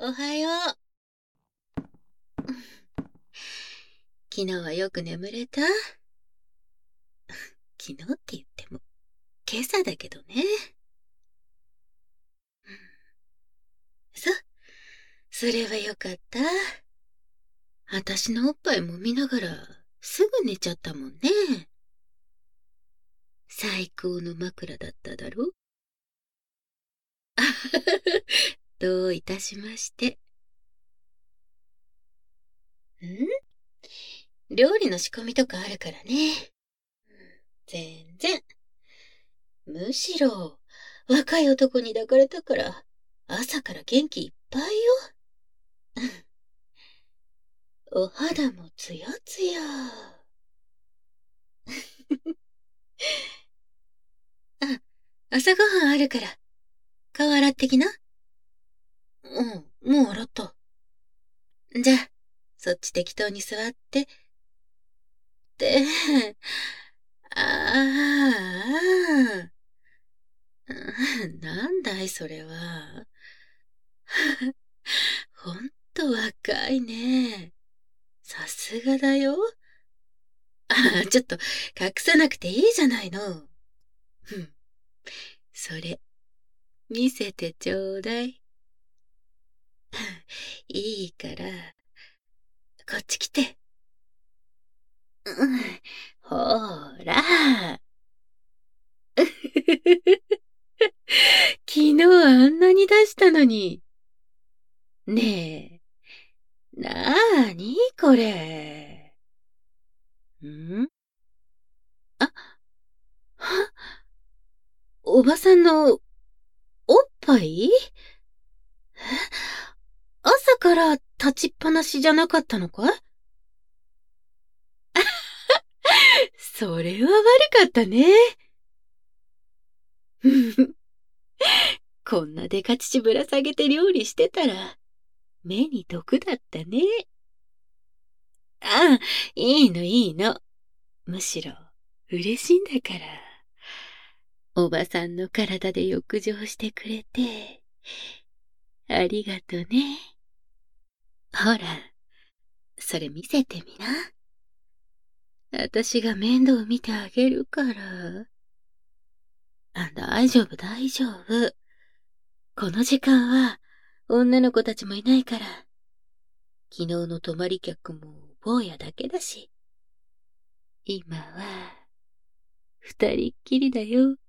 おはよう。昨日はよく眠れた？昨日って言っても、今朝だけどね。それはよかった。私のおっぱい揉みながら、すぐ寝ちゃったもんね。最高の枕だっただろ？どういたしまして。料理の仕込みとかあるからね。全然。むしろ、若い男に抱かれたから、朝から元気いっぱいよ。お肌もツヤツヤ。あ、朝ごはんあるから、顔洗ってきな。うん、もう洗った。じゃあ、そっち適当に座って。ああ、なんだいそれは。ほんと若いね。さすがだよ。ちょっと隠さなくていいじゃないの。それ、見せてちょうだい。いいから、こっち来て。ほーら。昨日あんなに出したのに。ねえ、なーにこれ。あ、は、おばさんの、おっぱい？朝から立ちっぱなしじゃなかったのかい？それは悪かったね。こんなデカ乳ぶら下げて料理してたら、目に毒だったね。ああ、いいのいいの。むしろ、嬉しいんだから。おばさんの体で浴場してくれて、ありがとね。ほら、それ見せてみな。私が面倒見てあげるから。大丈夫大丈夫。この時間は、女の子たちもいないから。昨日の泊まり客も坊やだけだし。今は、二人っきりだよ。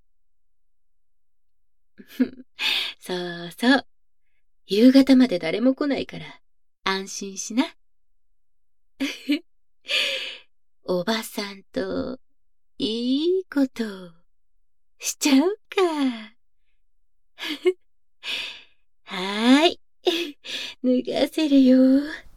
そうそう。夕方まで誰も来ないから、安心しな。おばさんと、いいことしちゃうか。はーい。脱がせるよ。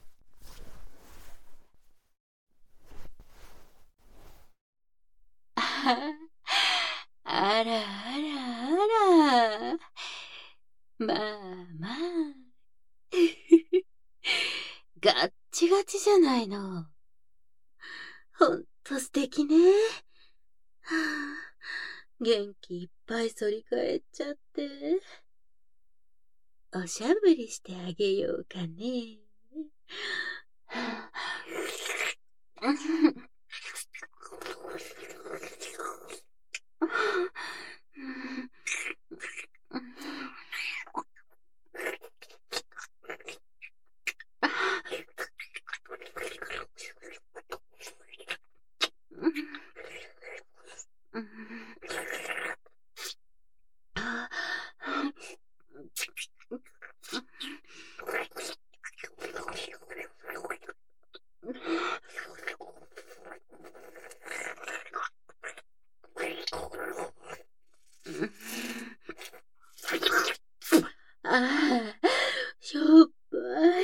ああらあらあら。まあまあ。ガッチガチじゃないの。ほんと素敵ね。はあ、元気いっぱい反り返っちゃって。おしゃぶりしてあげようかね。はあああ、しょっぱい。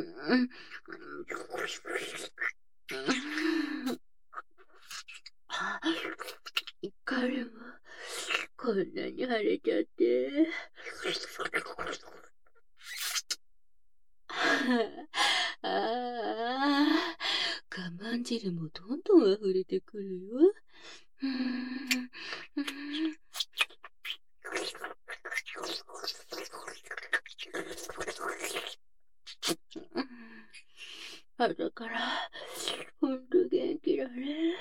彼もこんなに腫れちゃって。ああ、我慢汁もどんどん溢れてくるよ。朝からほんと元気だね。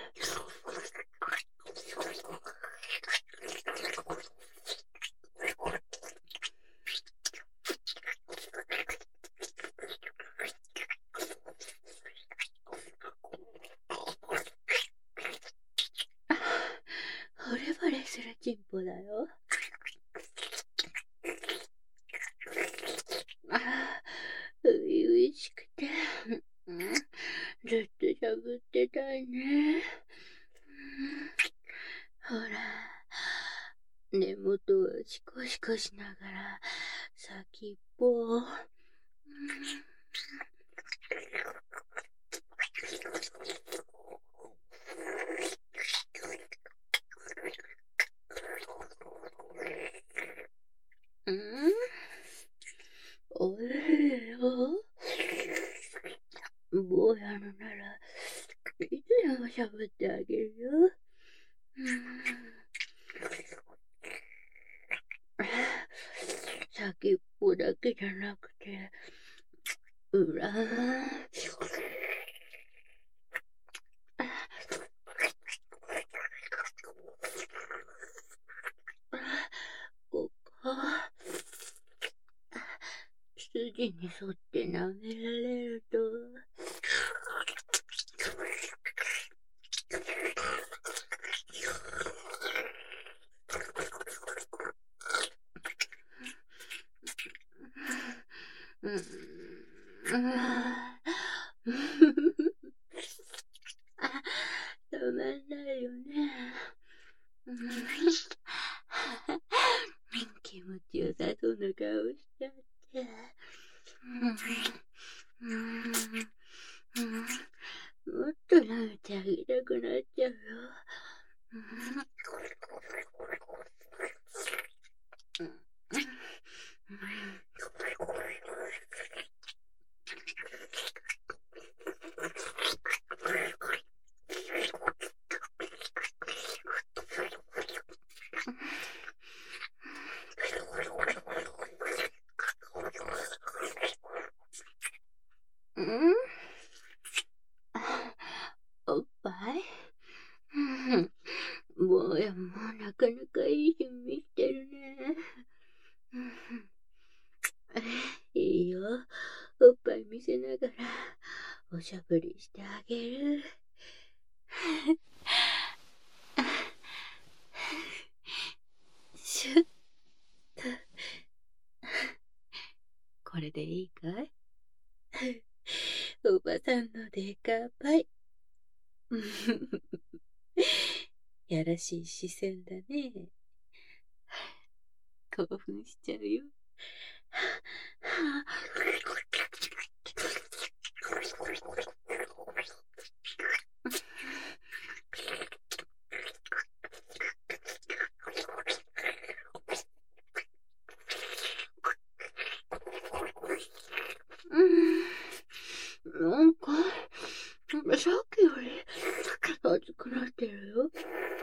惚れ惚れするチンポだよ。初々しくて、ずっとしゃぶってたいね。ほら、根元をシコシコしながら先っぽを、おいしいよ。坊やのならいつでもしゃぶってあげるよ。先っぽだけじゃなくて、裏、ここ、筋に沿って舐められると、たまんないよね。気持ちよさそうな顔しちゃって。もっと舐めてあげたくなっちゃうよ。おっぱい坊やもなかなかいい趣味してるね。いいよ。おっぱい見せながらおしゃぶりしてあげる。シュッと。これでいいかい？おばさんのデカパイ。やらしい視線だね。興奮しちゃうよ。なんか、さっきより熱くなってるよ。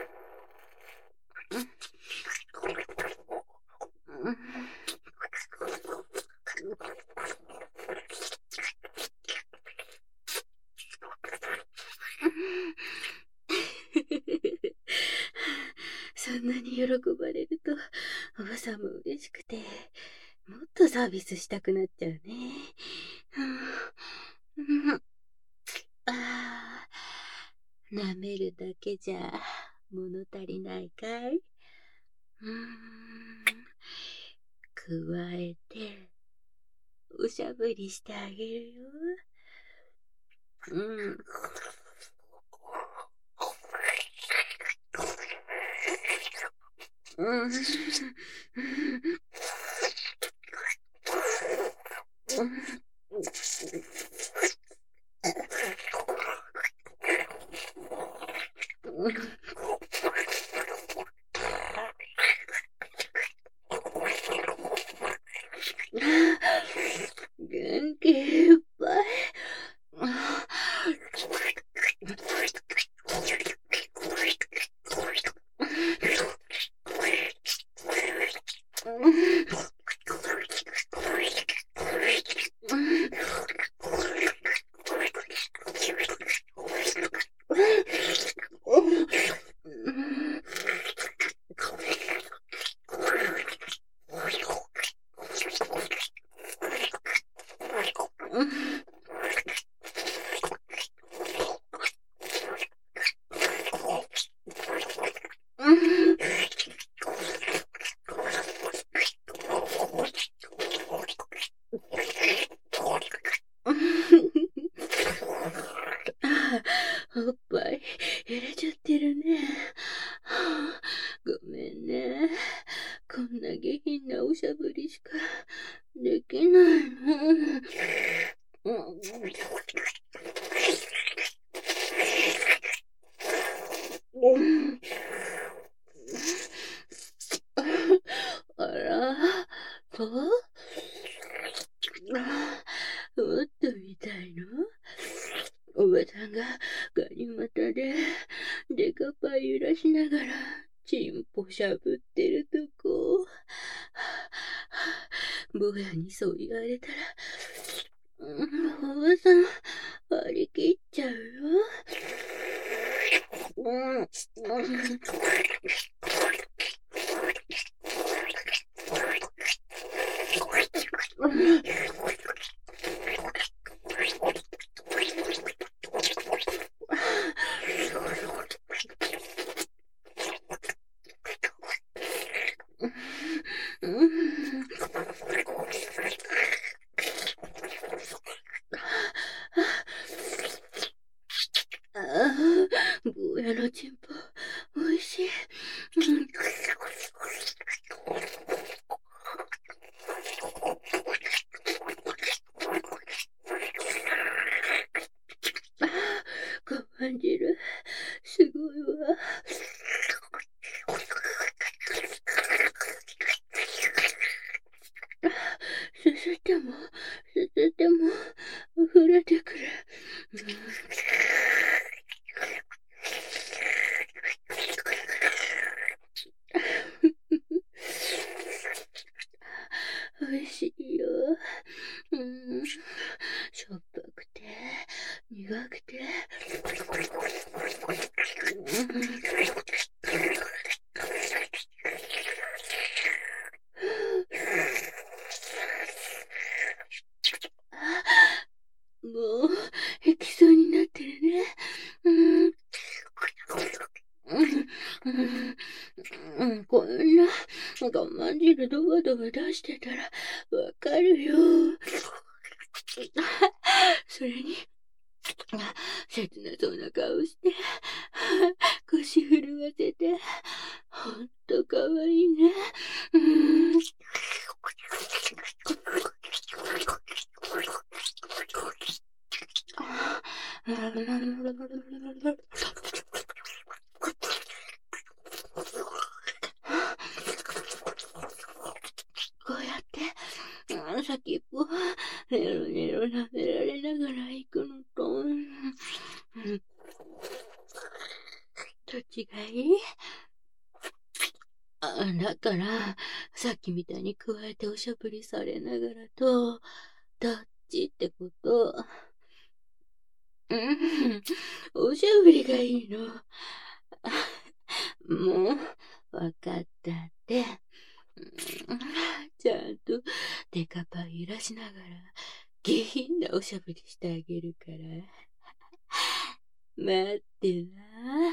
そんなに喜ばれると、おばさんも嬉しくて、もっとサービスしたくなっちゃうね。舐めるだけじゃ物足りないかい？加えて、おしゃぶりしてあげるよ。 おっぱいやれちゃってるね。ごめんね。こんな下品なおしゃぶりしかできないの。あら、そうもっと見たいの？おばさんがガニ股でデカパイ揺らしながらチンポしゃぶってるとこ。坊やにそう言われたら、おばさん張り切っちゃうよ。坊やのチンポ、おいしい。ごまん汁、すごいわ。すすっても、すすっても、溢れてくる。おいしいよ。しょっぱくて、苦くて。もう、吐きそうになってるね。こんな我慢汁ドバドバ出してたらわかるよ。それに、切なそうな顔して、腰震わせて、ほんとかわいいね。こうやって、先っぽ、ネロネロ舐められながら行くのと、どっちがいい？だから、さっきみたいに加えておしゃぶりされながらと、どっちってこと？おしゃぶりがいいの。もう、わかったって。ちゃんとデカパン揺らしながら下品なおしゃぶりしてあげるから。待ってな。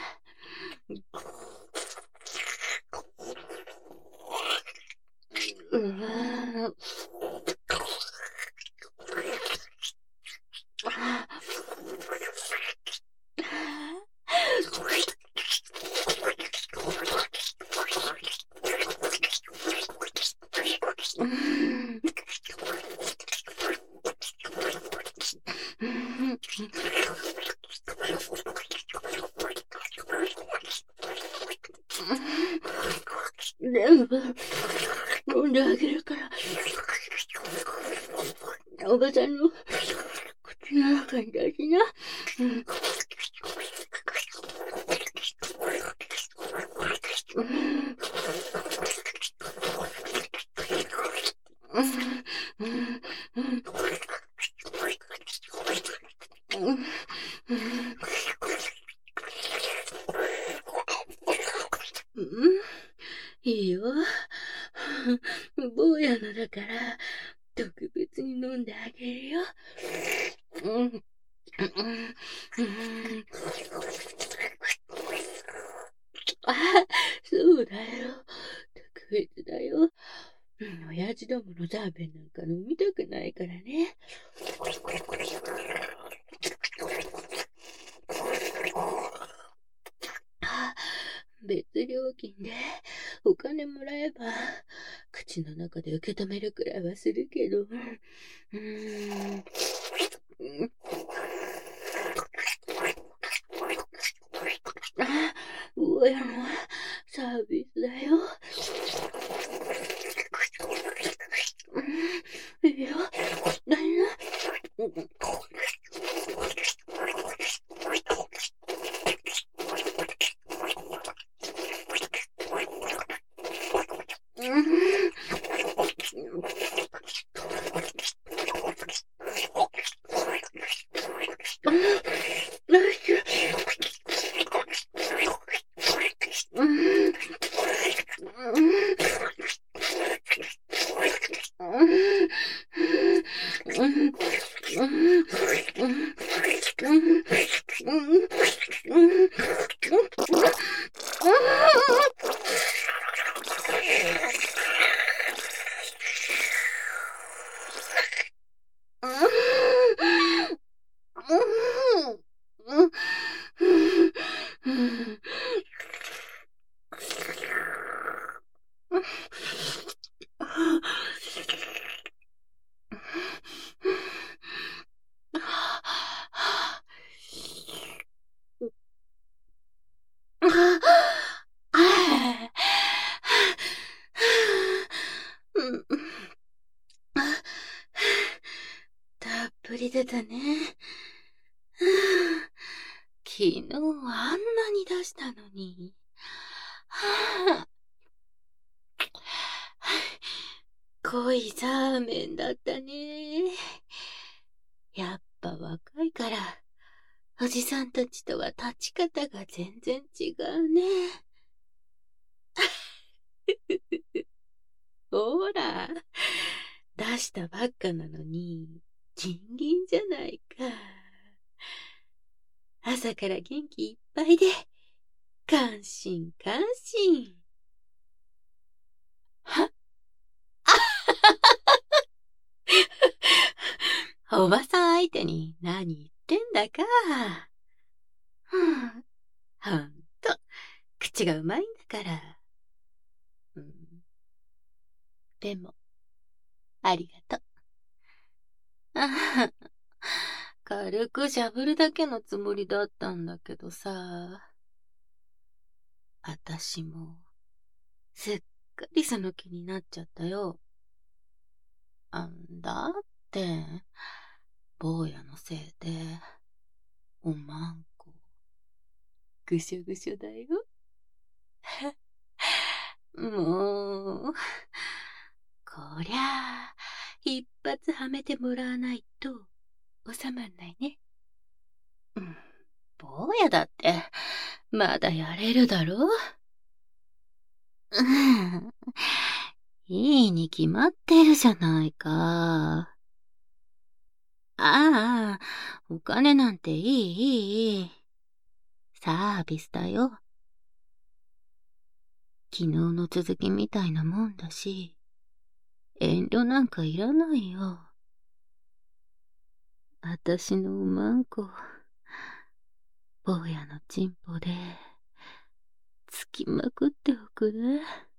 全部飲んであげるから、おばさんの口の中に出しな。いいよ。坊やのだから、特別に飲んであげるよ。そうだよ。特別だよ。親父どものザーベンなんか飲みたくないからね。 金でお金もらえば、口の中で受け止めるくらいはするけど、あ、親のサービスだよ。いいよ。何な。たっぷり出たね。昨日はあんなに出したのに。濃いザーメンだったね。やっぱ若いから、おじさんたちとは立ち方が全然違うね。ほら、出したばっかなのに、ギンギンじゃないか。朝から元気いっぱいで、感心感心。はおばさん相手に何言ってんだか。ほんと、口がうまいんだから。でも、ありがとう。軽くしゃぶるだけのつもりだったんだけどさ。あたしも、すっかりその気になっちゃったよ。だって、坊やのせいで、おまんこ、ぐしょぐしょだよ。もう、こりゃあ、一発はめてもらわないと収まんないね。坊やだって、まだやれるだろ。いいに決まってるじゃないか。ああ、お金なんていい、いい。サービスだよ。昨日の続きみたいなもんだし、遠慮なんかいらないよ。あたしのおまんこ、坊やのチンポで、つきまくっておくれ。